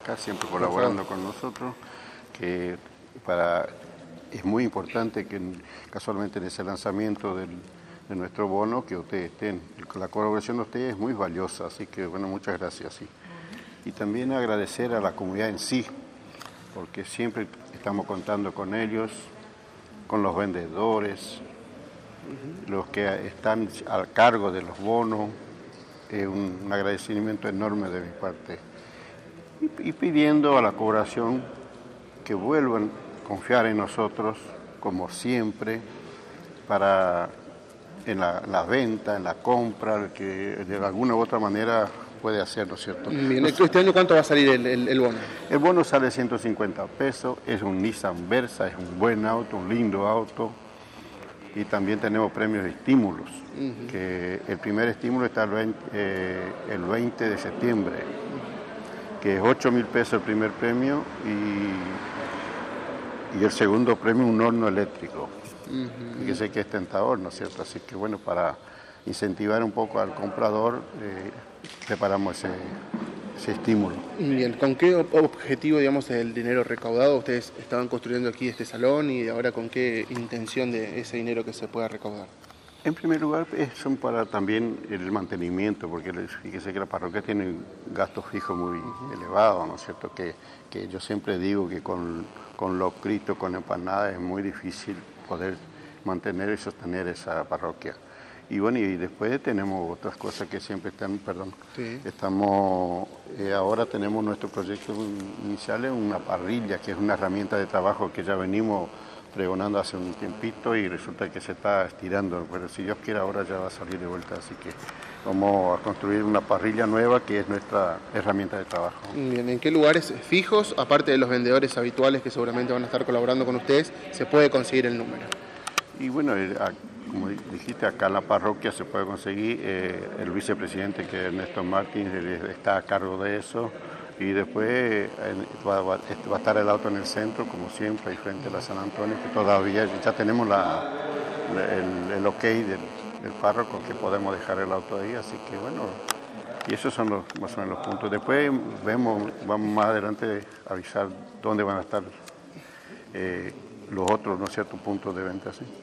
acá, siempre colaborando con nosotros, que es muy importante que casualmente en ese lanzamiento de nuestro bono, que ustedes estén. La colaboración de ustedes es muy valiosa, así que bueno, muchas gracias. Sí. Y también agradecer a la comunidad en sí, porque siempre estamos contando con ellos, con los vendedores, los que están a cargo de los bonos. Un agradecimiento enorme de mi parte. Y pidiendo a la población que vuelvan a confiar en nosotros, como siempre, en la venta, en la compra, que de alguna u otra manera puede hacer, ¿no es cierto? Bien, ¿este año cuánto va a salir el bono? El bono sale 150 pesos, es un Nissan Versa, es un buen auto, un lindo auto, y también tenemos premios de estímulos, que el primer estímulo está el 20 de septiembre, que es 8.000 pesos el primer premio, y el segundo premio un horno eléctrico, que sé que es tentador, ¿no es cierto? Así que bueno, para incentivar un poco al comprador, preparamos ese estímulo. Bien, ¿con qué objetivo, digamos, el dinero recaudado ustedes estaban construyendo aquí este salón y ahora con qué intención de ese dinero que se pueda recaudar? En primer lugar, son para también el mantenimiento, porque fíjese que la parroquia tiene gastos fijos muy elevados, ¿no es cierto? Que yo siempre digo que con los Cristos, con empanadas, es muy difícil poder mantener y sostener esa parroquia. Y bueno, y después tenemos otras cosas que siempre están, Sí. ahora tenemos nuestro proyecto inicial, es una parrilla, que es una herramienta de trabajo que ya venimos pregonando hace un tiempito y resulta que se está estirando, pero si Dios quiere ahora ya va a salir de vuelta, así que vamos a construir una parrilla nueva que es nuestra herramienta de trabajo. Bien, ¿en qué lugares fijos, aparte de los vendedores habituales que seguramente van a estar colaborando con ustedes, se puede conseguir el número? Y bueno, como dijiste, acá en la parroquia se puede conseguir, el vicepresidente, que es Ernesto Martins, está a cargo de eso, y después va a estar el auto en el centro, como siempre, ahí frente a la San Antonio, que todavía ya tenemos el ok del párroco, que podemos dejar el auto ahí, así que bueno, y esos son más o menos los puntos. Después vamos más adelante a avisar dónde van a estar los otros, ¿no es cierto?, puntos de venta, ¿sí?